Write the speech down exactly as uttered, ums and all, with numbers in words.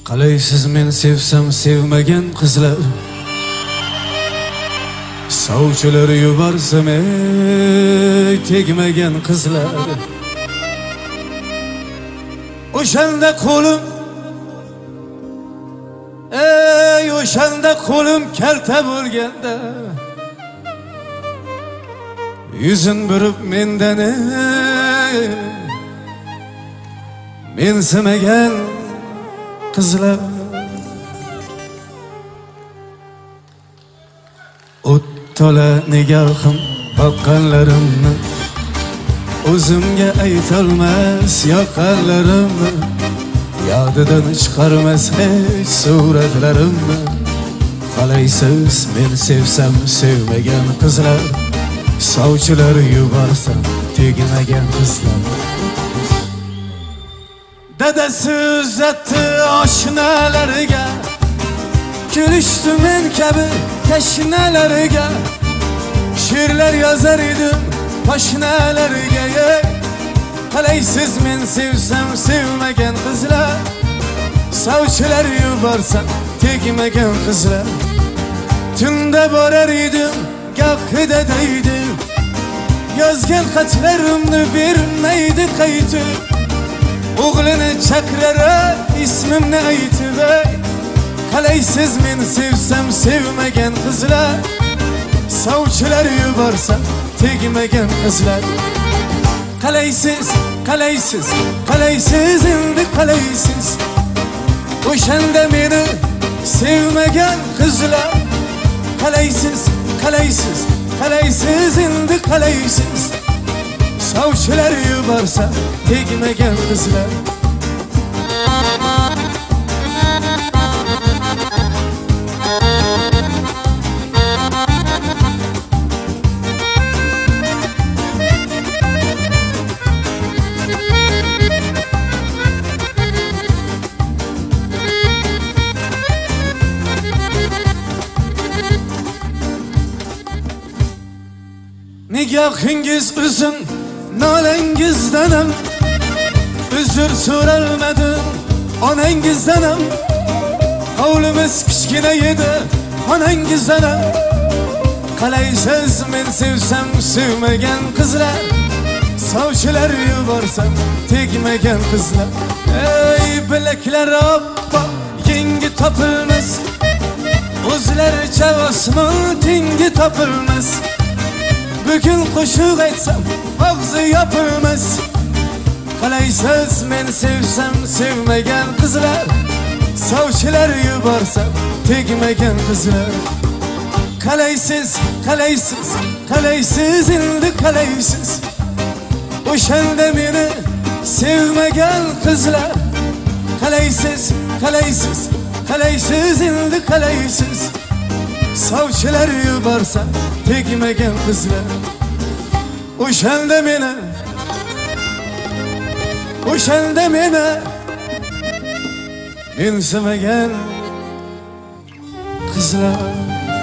Qalaysiz men sevsam sevmagan qizlar, sovchilar yuborsam ey tegmagan qizlar. O'shanda qo'lim, ey o'shanda qo'lim kalta bo'lganda, yuzin burib mendan mensimagan qizlar. O't tola nigohim boqqanlarimni o'zimga aytolmas yoqqanlarimni, yodidan chiqarmas hech suratlarimni. Qalaysiz men sevsam sevmagan qizlar, sovchilar yuborsam tegmagan qizlar. Dadasi uzatdi oshnalariga, kulishdi men kabi tashnalariga. She'rlar yozar edim poshnalariga. Qalaysiz men sevsam sevmagan qizlar, sovchilar yuborsam tegmagan qizlar. Tunda borar edim gohida deydim, yozgan xatlarimni bermaydi qaytib. O'g'lini chaqirar ismimni aytib, qalaysiz men sevsam sevmagan qizlar, sovchilar yuborsam tegmagan qizlar. Qalaysiz, qalaysiz, qalaysiz endi qalaysiz, o'shanda meni sevmagan qizlar. Qalaysiz, qalaysiz, qalaysiz endi qalaysiz, sovchilar yuborsa tegmagan qizlar. Nigohingiz uzun nolangizdanam, uzr so'ralmadim onangizdanam. Hovlimiz kichkina edi onangizdanam. Qalaysiz men sevsam sevmagan qizlar, sovchilar yuborsam tegmagan qizlar. Ey bilaklar oppoq yengi topilmas, o'zlaricha osmon tengi topilmas. Bugun qo'shiq aytsam og'zi yopilmas. Qalaysiz men sevsam sevmagan qizlar, sovchilar yuborsam tegmagan qizlar. Qalaysiz, qalaysiz, qalaysiz endi qalaysiz, o'shanda meni sevmagan qizlar. Qalaysiz, qalaysiz, qalaysiz endi qalaysiz, sovchilar yuborsam tegmagan qizlar. O'shanda meni, o'shanda meni mensimagan qizlar.